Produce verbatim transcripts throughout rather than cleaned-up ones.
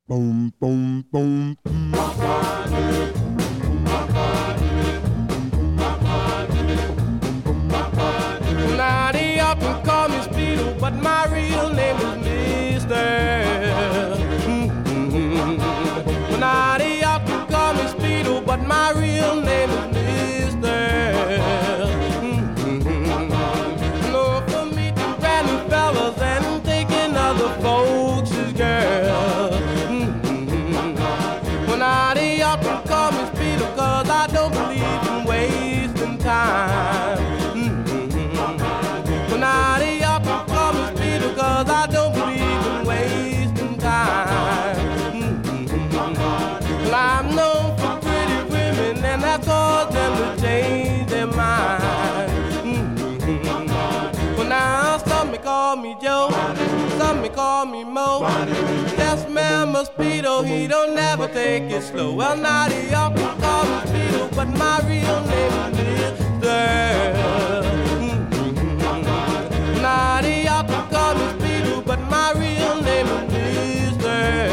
Boom, boom, boom, boom. Now they often call me Speedo, but my real name is Mister Mm-hmm. Now they often call me Speedo, but my real name is Mister Mm-hmm. No, for me to grabbing fellas and taking other folks' girls. Mm-hmm. Well, now they often call me Speedo, cause I don't believe in wasting time. Now they often call me Speedo, cause I don't believe in wasting time. Mm-hmm. Well, I'm known for pretty women, and that caused them to change their mind. Mm-hmm. Well, now some may call me Joe, some may call me Mo. Yes, man, my Speedo, he don't never take it slow. Well, now they often call me Speedo, but my real name is Mister Now they often call me Speedo, but my real name is Mister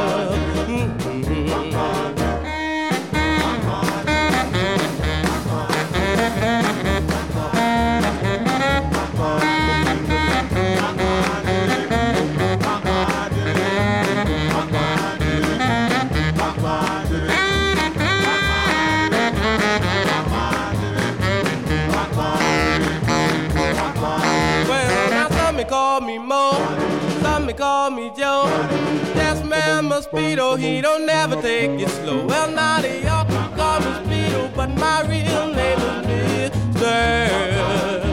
Call me Mo, some may call me Joe. Yes, man, my Speedo, he don't never take it slow. Well, now they often call me Speedo, but my real name is Mister